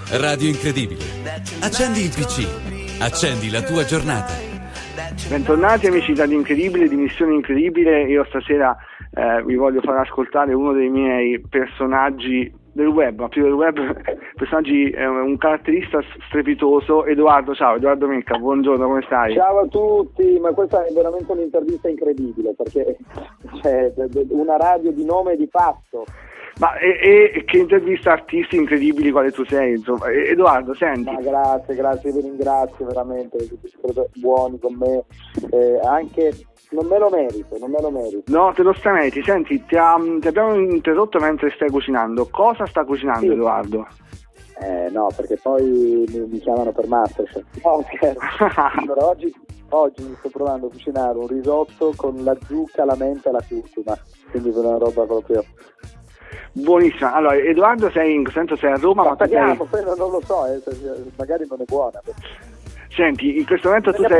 Radio Incredibile. Accendi il PC. Accendi la tua giornata. Bentornati amici di Radio Incredibile, di Missione Incredibile. Io stasera vi voglio far ascoltare uno dei miei personaggi del web, ma più del web, personaggi, un caratterista strepitoso. Edoardo, ciao, Edoardo Mecca, buongiorno, come stai? Ciao a tutti, ma questa è veramente un'intervista incredibile, perché c'è una radio di nome e di fatto. Ma e che intervista artisti incredibili quale tu sei, insomma. Edoardo, senti. Ma grazie, vi ringrazio veramente, tutti siete buoni con me, anche non me lo merito. No, te lo strameriti. Senti, ti abbiamo interrotto mentre stai cucinando. Cosa sta cucinando, sì, Edoardo? No, perché poi mi chiamano per Masterchef. No, scherzo. Allora, oggi mi sto provando a cucinare un risotto con la zucca, la menta e la curcuma, quindi per una roba proprio buonissima. Allora, Edoardo, sei in questo senso sei a Roma, ma parliamo, sei... non lo so, magari non è buona. Senti, in questo momento tu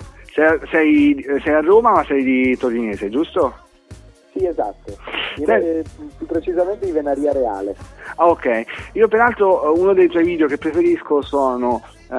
sei a Roma, ma sei di Torinese, giusto? Sì, esatto. Più precisamente di Venaria Reale. Ok, io peraltro uno dei tuoi video che preferisco sono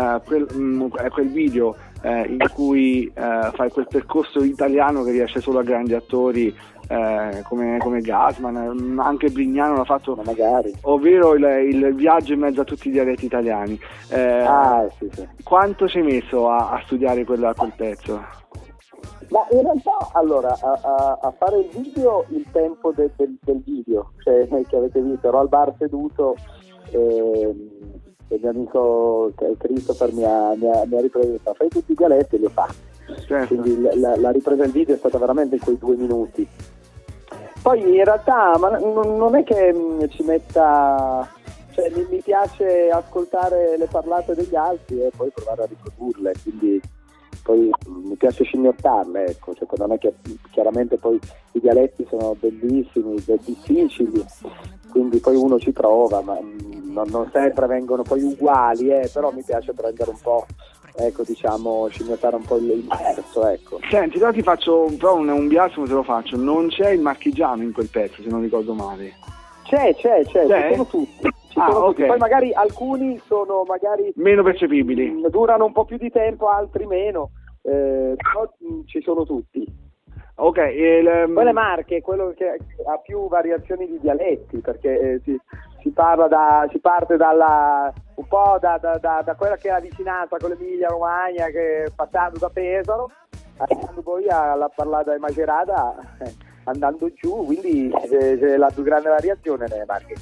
quel video in cui fai quel percorso italiano che riesce solo a grandi attori come Gassman, anche Brignano l'ha fatto, magari, ovvero il viaggio in mezzo a tutti i dialetti italiani. Sì. Quanto ci hai messo a studiare quel pezzo? Ma in realtà, allora, a fare il video, il tempo del video, cioè che avete visto, ero al bar seduto e il mio amico Christopher mi ha ripreso, fai tutti i dialetti e li ho fatti. Certo. Quindi la ripresa del video è stata veramente in quei 2 minuti. Poi in realtà non è che ci metta, cioè mi piace ascoltare le parlate degli altri e poi provare a riprodurle, quindi poi mi piace scimmiottarle, ecco, cioè, non è che chiaramente poi i dialetti sono bellissimi, difficili, quindi poi uno ci prova, ma non sempre vengono poi uguali, però mi piace prendere un po', ecco, diciamo, scimmiottare un po' il verso, ecco. Senti, però ti faccio un biasimo, te lo faccio, non c'è il marchigiano in quel pezzo, se non ricordo male. C'è, ci sono tutti. Okay. Poi magari alcuni sono meno percepibili, durano un po' più di tempo, altri meno, però ci sono tutti. Ok, poi le Marche, quello che ha più variazioni di dialetti, perché si parte dalla un po' da quella che è la vicinanza con l'Emilia Romagna, che passando da Pesaro, andando poi alla parlata di Macerata, andando giù, quindi c'è la più grande variazione nelle Marche.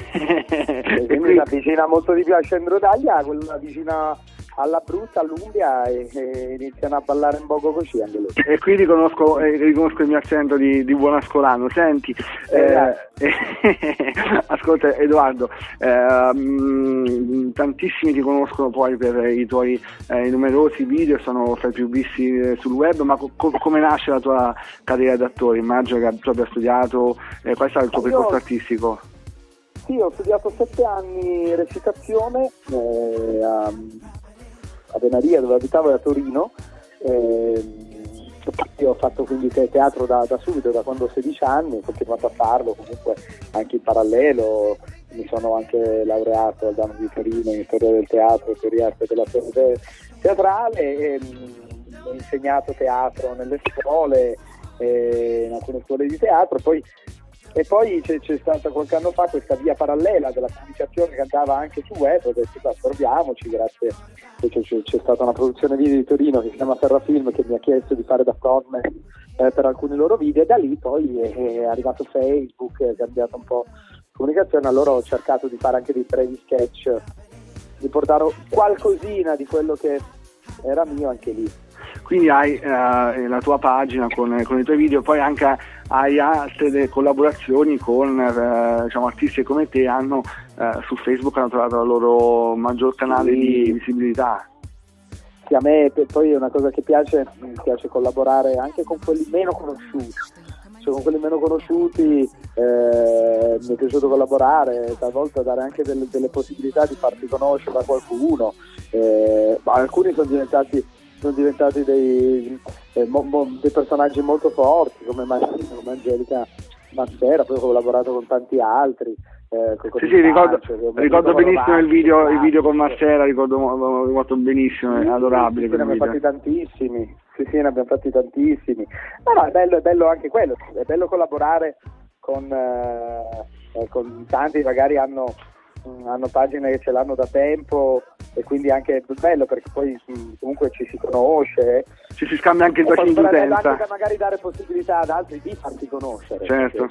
Quindi si avvicina molto di più a Scendrodaglia, quella vicina all'Abruzzo, all'Umbria, e iniziano a ballare un poco così anche loro. E qui riconosco il mio accento di buon ascolano. Senti, ascolta Edoardo, tantissimi ti conoscono poi per i tuoi numerosi video, sono fra i più visti sul web, ma come nasce la tua carriera d'attore? Immagino che tu abbia studiato, qual è stato il tuo percorso artistico? Sì, ho studiato 7 anni recitazione a Venaria, dove abitavo, a Torino. Io ho fatto quindi teatro da subito, da quando ho 16 anni, ho continuato a farlo comunque anche in parallelo. Mi sono anche laureato al Dano di Torino in storia del teatro, teoria arte dell'azione teatrale, e ho insegnato teatro nelle scuole, in alcune scuole di teatro. E poi c'è stata qualche anno fa questa via parallela della comunicazione che andava anche su web. Ho detto, proviamoci, grazie. C'è stata una produzione video di Torino che si chiama Ferrafilm, che mi ha chiesto di fare da frontman per alcuni loro video, e da lì poi è arrivato Facebook, è cambiato un po' comunicazione. Allora ho cercato di fare anche dei brevi sketch, di portare qualcosina di quello che era mio anche lì. Quindi hai la tua pagina con i tuoi video, poi anche hai altre collaborazioni con diciamo, artisti come te. Hanno su Facebook hanno trovato il loro maggior canale di visibilità. Sì, a me poi è una cosa che mi piace collaborare anche con quelli meno conosciuti. Cioè, con quelli meno conosciuti mi è piaciuto collaborare, talvolta dare anche delle possibilità di farti conoscere da qualcuno. Alcuni sono diventati dei personaggi molto forti, come Angelica Massera, poi ho collaborato con tanti altri. Sì, ricordo benissimo il video con Massera, ricordo molto benissimo, è adorabile. Sì, ne abbiamo fatti tantissimi. Sì, ne abbiamo fatti tantissimi. No, è bello anche quello, è bello collaborare con tanti, magari hanno pagine che ce l'hanno da tempo, e quindi anche è bello perché poi comunque ci si conosce, ci si scambia anche il bacino di utenza, anche da magari dare possibilità ad altri di farsi conoscere. Certo.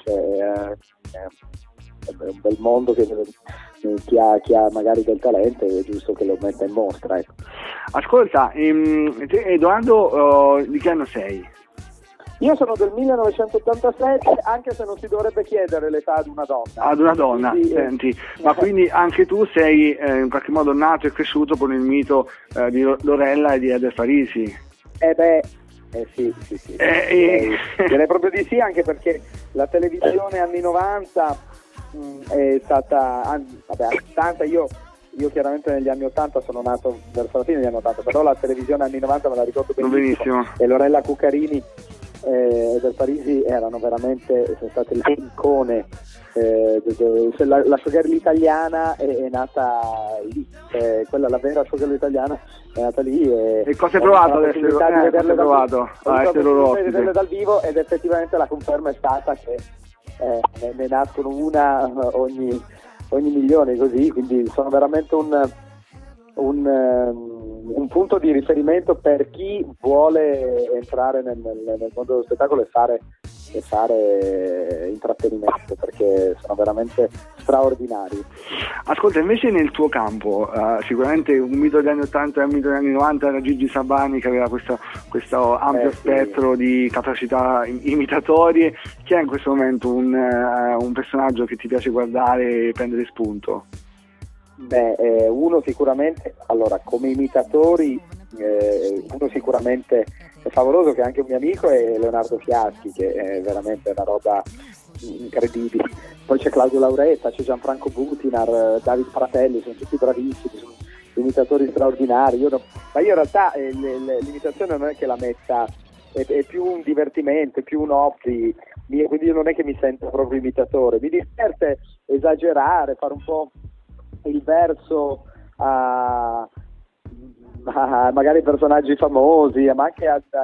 È un bel mondo che chi ha magari del talento è giusto che lo metta in mostra, ecco. Ascolta, Edoardo, di che anno sei? Io sono del 1987, anche se non si dovrebbe chiedere l'età ad una donna. Ad una donna, quindi, senti, ma quindi anche tu sei in qualche modo nato e cresciuto con il mito di Lorella e di Eder Parisi? Sì. Direi proprio di sì, anche perché la televisione anni 90 è stata, anni 80, io chiaramente negli anni 80 sono nato verso la fine degli anni 80, però la televisione anni 90 me la ricordo benissimo. E Lorella Cuccarini e Del Parisi sono state le icone. La showgirl italiana è nata lì, quella la vera showgirl italiana è nata lì. E cosa hai provato adesso? Vederle dal vivo, ed effettivamente la conferma è stata che ne nascono una ogni milione, così, quindi sono veramente un punto di riferimento per chi vuole entrare nel mondo dello spettacolo e fare intrattenimento, perché sono veramente straordinari. Ascolta, invece nel tuo campo, sicuramente un mito degli anni 80 e un mito degli anni 90 era Gigi Sabani, che aveva questo ampio spettro di capacità imitatorie. Chi è in questo momento un personaggio che ti piace guardare e prendere spunto? Uno sicuramente, allora, come imitatori, uno sicuramente è favoloso, che è anche un mio amico, è Leonardo Fiaschi, che è veramente una roba incredibile. Poi c'è Claudio Lauretta, c'è Gianfranco Butinar, David Fratelli, sono tutti bravissimi, sono imitatori straordinari. Ma io in realtà l'imitazione non è che la metta, è più un divertimento, è più un hobby, quindi io non è che mi sento proprio imitatore, mi diverte esagerare, fare un po' il verso a magari personaggi famosi, ma anche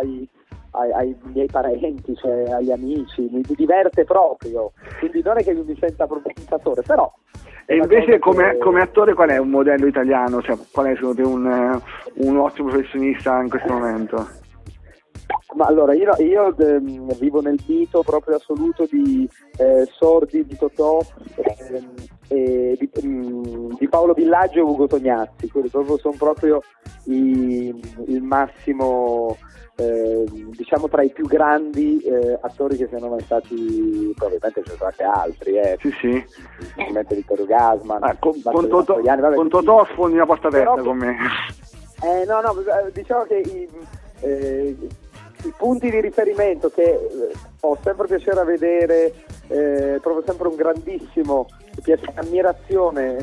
ai miei parenti, cioè agli amici, mi diverte proprio, quindi non è che mi senta proprio imitatore, però. E invece come attore qual è un modello italiano, cioè qual è secondo te un ottimo professionista in questo momento? Ma allora io vivo nel mito proprio assoluto di Sordi, di Totò, e di Paolo Villaggio e Ugo Tognazzi. Quelli sono proprio il massimo, diciamo, tra i più grandi attori che siano mai stati. Probabilmente ci sono anche altri, sì. Ovviamente Vittorio Gassman, con Totò sfondi una porta aperta con me. Diciamo che i punti di riferimento che ho sempre piacere a vedere, proprio sempre un grandissimo ammirazione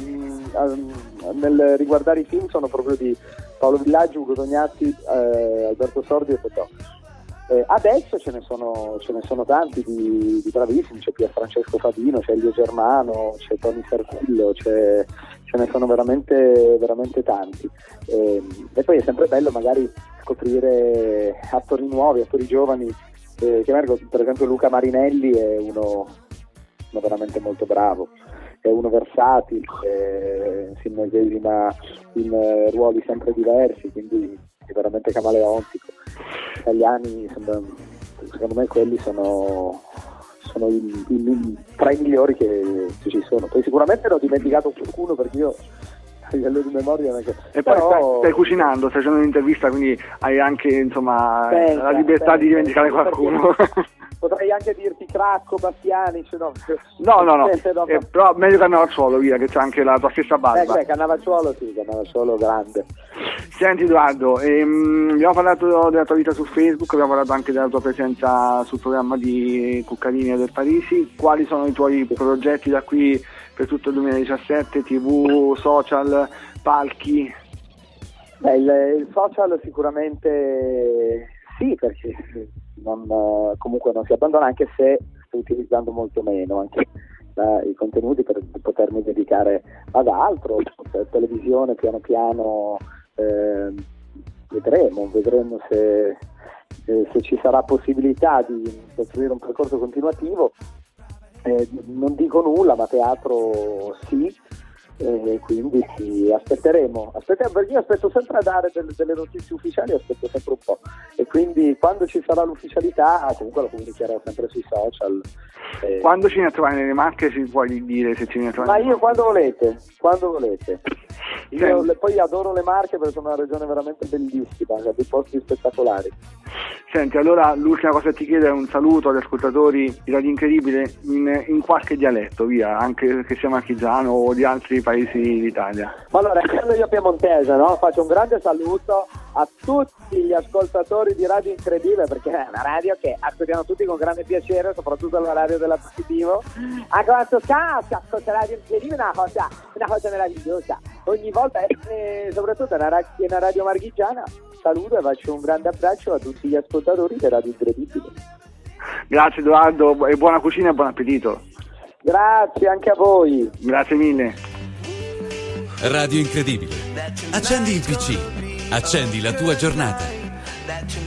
nel riguardare i film, sono proprio di Paolo Villaggio, Ugo Tognazzi, Alberto Sordi e Totò. Adesso ce ne sono tanti di bravissimi, c'è Pierfrancesco Favino, c'è Elio Germano, c'è Tony Servillo, ce ne sono veramente, veramente tanti. E poi è sempre bello magari scoprire attori nuovi, attori giovani, per esempio Luca Marinelli è uno veramente molto bravo, è uno versatile, si immedesima in ruoli sempre diversi, quindi è veramente camaleontico. Gli italiani, secondo me, quelli sono tra i migliori che ci sono. Poi sicuramente ne ho dimenticato qualcuno, perché io a livello di memoria non è che... E poi stai cucinando, stai facendo un'intervista, quindi hai anche, insomma, la libertà di dimenticare qualcuno. Potrei anche dirti Cracco, Bastiani, no. Però meglio Cannavacciuolo, via, che c'è anche la tua stessa barba. Cannavacciuolo grande. Senti Edoardo, abbiamo parlato della tua vita su Facebook, abbiamo parlato anche della tua presenza sul programma di Cuccarini e Del Parisi. Quali sono i tuoi progetti da qui per tutto il 2017, TV, social, palchi? Il social sicuramente sì, perché comunque non si abbandona, anche se sto utilizzando molto meno anche i contenuti per potermi dedicare ad altro, per televisione piano piano. Vedremo se ci sarà possibilità di costruire un percorso continuativo. Non dico nulla, ma teatro sì, quindi sì, aspetteremo, perché io aspetto sempre a dare delle notizie ufficiali, aspetto sempre un po', e quindi quando ci sarà l'ufficialità comunque lo comunicherò sempre sui social. Quando ci viene a trovare nelle Marche si può dire se ci viene a trovare? Ma io quando volete. Io poi adoro le Marche perché sono una regione veramente bellissima, ha dei posti spettacolari. Senti, allora l'ultima cosa che ti chiedo è un saluto agli ascoltatori di Radio Incredibile in qualche dialetto, via, anche che sia marchigiano o di altri paesi d'Italia. Allora, essendo io piemontese, no? Faccio un grande saluto a tutti gli ascoltatori di Radio Incredibile, perché è una radio che ascoltiamo tutti con grande piacere, soprattutto la radio della Positivo. A questo caso, ascolta Radio Incredibile è una cosa meravigliosa. Ogni volta, soprattutto una radio marchigiana, saluto e faccio un grande abbraccio a tutti gli ascoltatori di Radio Incredibile. Grazie Edoardo, e buona cucina e buon appetito. Grazie anche a voi. Grazie mille. Radio Incredibile. Accendi il PC, accendi la tua giornata.